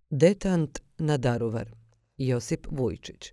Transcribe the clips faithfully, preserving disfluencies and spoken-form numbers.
Detant na Daruvar. Josip Vujčić.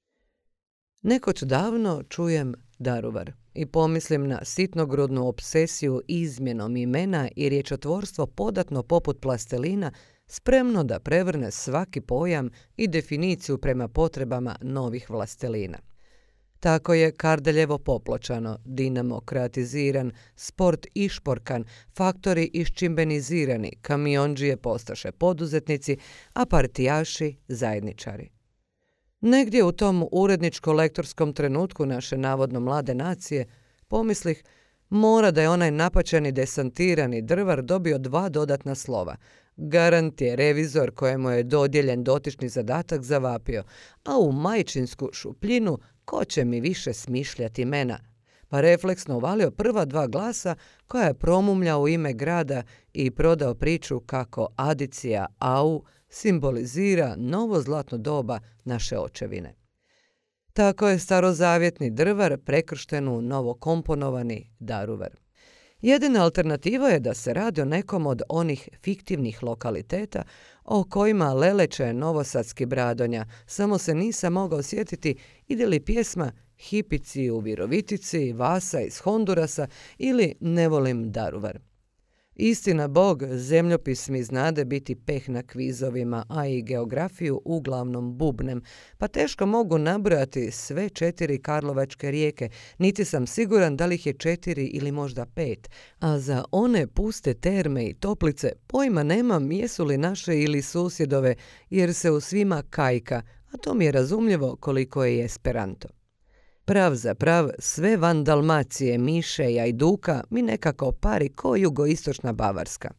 Nekoć davno čujem Daruvar i pomislim na sitnogrudnu obsesiju izmjenom imena i riječotvorstvo podatno poput plastelina, spremno da prevrne svaki pojam i definiciju prema potrebama novih vlastelina. Tako je Kardeljevo popločano, Dinamo kreatiziran, sport išporkan, faktori iščimbenizirani, kamiondžije postaše poduzetnici, a partijaši zajedničari. Negdje u tom uredničko-lektorskom trenutku naše navodno mlade nacije pomislih mora da je onaj napačeni desantirani drvar dobio dva dodatna slova. Garant je revizor kojemu je dodijeljen dotični zadatak zavapio, a u majčinsku šupljinu ko će mi više smišljati imena, pa refleksno uvalio prva dva glasa koja je promumljao u ime grada i prodao priču kako adicija au simbolizira novo zlatno doba naše očevine. Tako je starozavjetni drvar prekršten u novokomponovani Daruvar. Jedina alternativa je da se radi o nekom od onih fiktivnih lokaliteta o kojima leleče novosadski Bradonja, samo se nisam mogao sjetiti ide li pjesma Hipici u Virovitici, Vasa iz Hondurasa ili Ne volim Daruvar. Istina Bog, zemljopis mi znade biti peh na kvizovima, a i geografiju uglavnom bubnem, pa teško mogu nabrojati sve četiri karlovačke rijeke, niti sam siguran da li ih je četiri ili možda pet, a za one puste terme i toplice pojma nemam jesu li naše ili susjedove, jer se u svima kajka, a to mi je razumljivo koliko je esperanto. Prav za prav, sve van Dalmacije, Miše i Ajduka mi nekako pari ko jugoistočna Bavarska.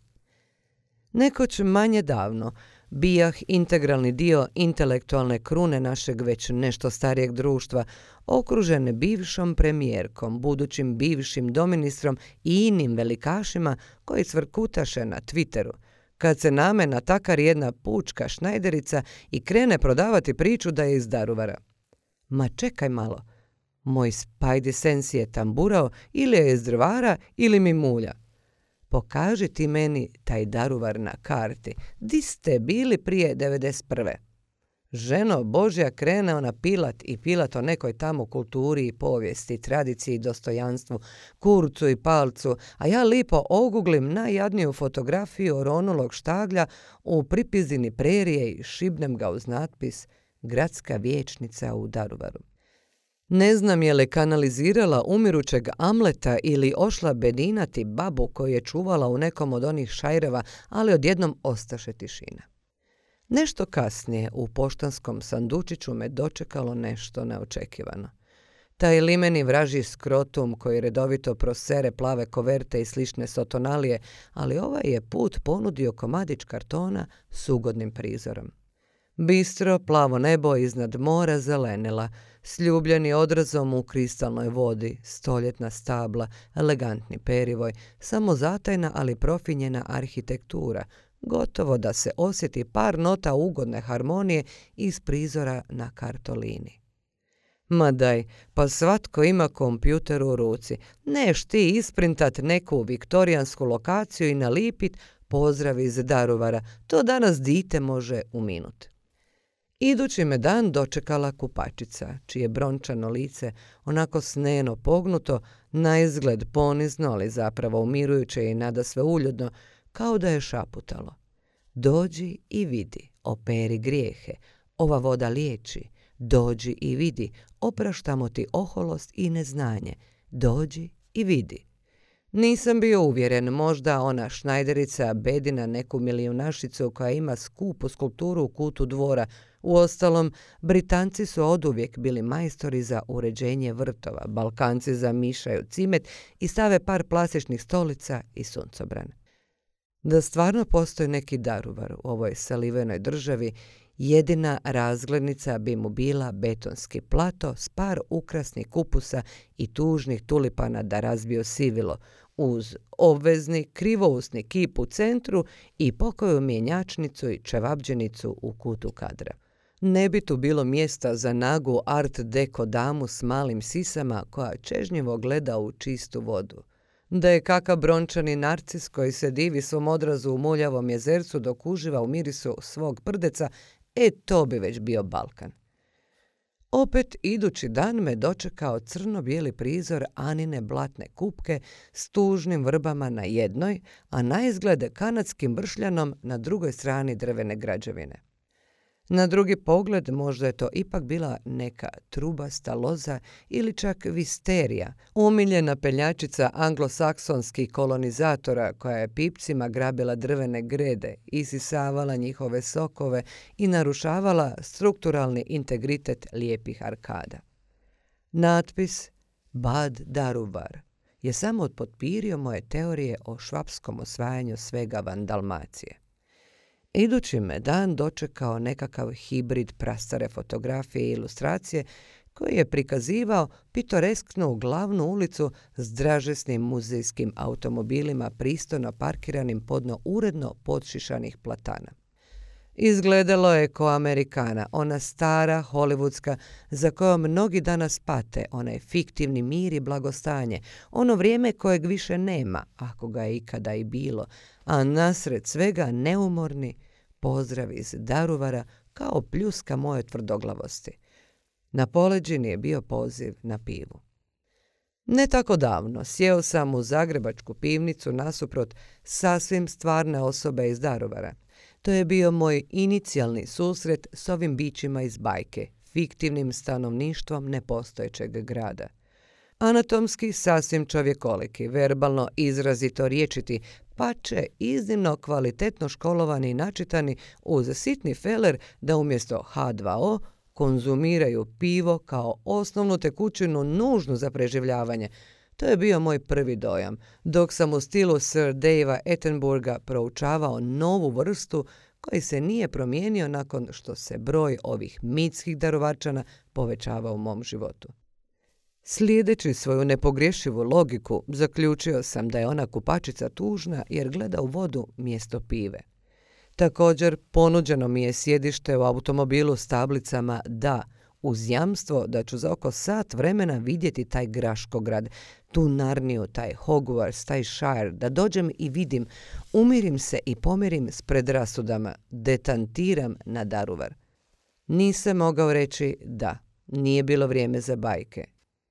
Nekoć manje davno bijah integralni dio intelektualne krune našeg već nešto starijeg društva, okružene bivšom premijerkom, budućim bivšim doministrom i inim velikašima koji cvrkutaše na Twitteru, kad se name natakar jedna pučka šnajderica i krene prodavati priču da je iz Daruvara. Ma čekaj malo. Moj spajdi sens je tamburao ili je iz Drvara ili mi mulja. Pokaži ti meni taj Daruvar na karti. Di ste bili prije devedeset prve? Ženo Božja, krene ona pilat i pilat o nekoj tamo kulturi i povijesti, tradiciji i dostojanstvu, kurcu i palcu, a ja lipo oguglim najjadniju fotografiju oronulog štaglja u pripizini prerije i šibnem ga uz natpis Gradska vijećnica u Daruvaru. Ne znam je li kanalizirala umirućeg Amleta ili ošla bedinati babu koju je čuvala u nekom od onih šajreva, ali odjednom ostaše tišina. Nešto kasnije u poštanskom sandučiću me dočekalo nešto neočekivano. Taj limeni vražji skrotum koji redovito prosere plave koverte i slične sotonalije, ali ovaj je put ponudio komadić kartona s ugodnim prizorom. Bistro, plavo nebo iznad mora zelenila, sljubljeni odrazom u kristalnoj vodi, stoljetna stabla, elegantni perivoj, samozatajna ali profinjena arhitektura, gotovo da se osjeti par nota ugodne harmonije iz prizora na kartolini. Ma daj, pa svatko ima kompjuter u ruci, neš ti isprintat neku viktorijansku lokaciju i nalipit pozdrav iz Daruvara, to danas dite može u minut. Idući me dan dočekala kupačica, čije brončano lice, onako sneno pognuto, na izgled ponizno, ali zapravo umirujuće i nadasve uljudno, kao da je šaputalo. Dođi i vidi, operi grijehe, ova voda liječi. Dođi i vidi, opraštamo ti oholost i neznanje. Dođi i vidi. Nisam bio uvjeren, možda ona šnajderica bedina neku milijunašicu koja ima skupu skulpturu u kutu dvora. Uostalom, Britanci su oduvijek bili majstori za uređenje vrtova, Balkanci zamišaju cimet i stave par plastičnih stolica i suncobran. Da stvarno postoji neki Daruvar u ovoj salivenoj državi, jedina razglednica bi mu bila betonski plato s par ukrasnih kupusa i tužnih tulipana da razbio sivilo, uz obvezni krivousni kip u centru i pokoju mjenjačnicu i čevabđenicu u kutu kadra. Ne bi tu bilo mjesta za nagu art deko damu s malim sisama koja čežnjivo gleda u čistu vodu. Da je kakav brončani narcis koji se divi svom odrazu u muljavom jezercu dok uživa u mirisu svog prdeca, e to bi već bio Balkan. Opet idući dan me dočekao crno-bijeli prizor Anine blatne kupke s tužnim vrbama na jednoj, a naizgled kanadskim bršljanom na drugoj strani drvene građevine. Na drugi pogled možda je to ipak bila neka trubasta loza ili čak visterija, umiljena peljačica anglosaksonskih kolonizatora koja je pipcima grabila drvene grede, isisavala njihove sokove i narušavala strukturalni integritet lijepih arkada. Natpis Bad Daruvar je samo potpirio moje teorije o švapskom osvajanju svega van Dalmacije. Idući me dan dočekao nekakav hibrid prastare fotografije i ilustracije koji je prikazivao pitoresknu glavnu ulicu s dražesnim muzejskim automobilima pristojno parkiranim podno uredno podšišanih platana. Izgledalo je ko Amerikana, ona stara, hollywoodska, za kojom mnogi danas pate, onaj fiktivni mir i blagostanje, ono vrijeme kojeg više nema, ako ga je ikada i bilo, a nasred svega neumorni pozdrav iz Daruvara kao pljuska moje tvrdoglavosti. Na poleđini je bio poziv na pivu. Ne tako davno sjeo sam u zagrebačku pivnicu nasuprot sasvim stvarne osobe iz Daruvara. To je bio moj inicijalni susret s ovim bićima iz bajke, fiktivnim stanovništvom nepostojećeg grada. Anatomski sasvim čovjekoliki, verbalno izrazito riječiti, pače iznimno kvalitetno školovani i načitani uz sitni feler da umjesto ha dva o konzumiraju pivo kao osnovnu tekućinu nužnu za preživljavanje. To je bio moj prvi dojam, dok sam u stilu Sir Davea Attenborough'a proučavao novu vrstu koji se nije promijenio nakon što se broj ovih mitskih daruvarčana povećava u mom životu. Slijedeći svoju nepogrešivu logiku, zaključio sam da je ona kupačica tužna jer gleda u vodu mjesto pive. Također, ponuđeno mi je sjedište u automobilu s tablicama da, uz jamstvo da ću za oko sat vremena vidjeti taj Graškograd, tu Narniju, taj Hogwarts, taj Shire, da dođem i vidim, umirim se i pomirim s predrasudama, detantiram na Daruvar. Nisam mogao reći da, nije bilo vrijeme za bajke.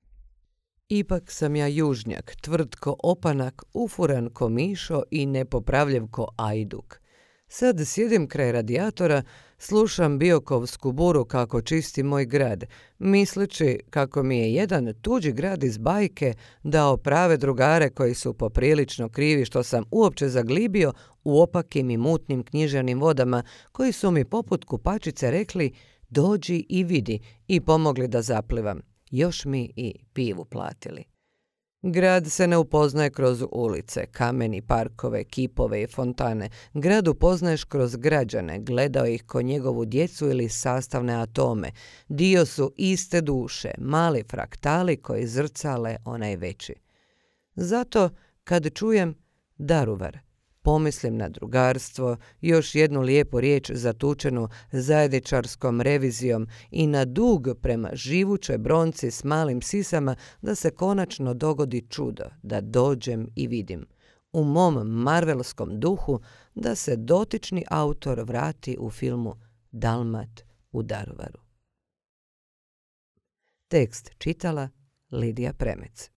Ipak sam ja južnjak, tvrd ko opanak, ufuran ko mišo i nepopravljiv ko ajduk. Sad sjedim kraj radijatora, slušam Biokovsku buru kako čisti moj grad, misleći kako mi je jedan tuđi grad iz bajke dao prave drugare koji su poprilično krivi što sam uopće zaglibio u opakim i mutnim književnim vodama koji su mi poput kupačice rekli dođi i vidi i pomogli da zaplivam. Još mi i pivu platili. Grad se ne upoznaje kroz ulice, kameni, parkove, kipove i fontane. Grad upoznaješ kroz građane, gledao ih ko njegovu djecu ili sastavne atome. Dio su iste duše, mali fraktali koji zrcale onaj veći. Zato, kad čujem Daruvar, pomislim na drugarstvo, još jednu lijepu riječ zatučenu zajedničarskom revizijom i na dug prema živućoj bronci s malim sisama da se konačno dogodi čudo, da dođem i vidim. U mom marvelskom duhu da se dotični autor vrati u filmu Dalmat u Daruvaru. Tekst čitala Lidija Premec.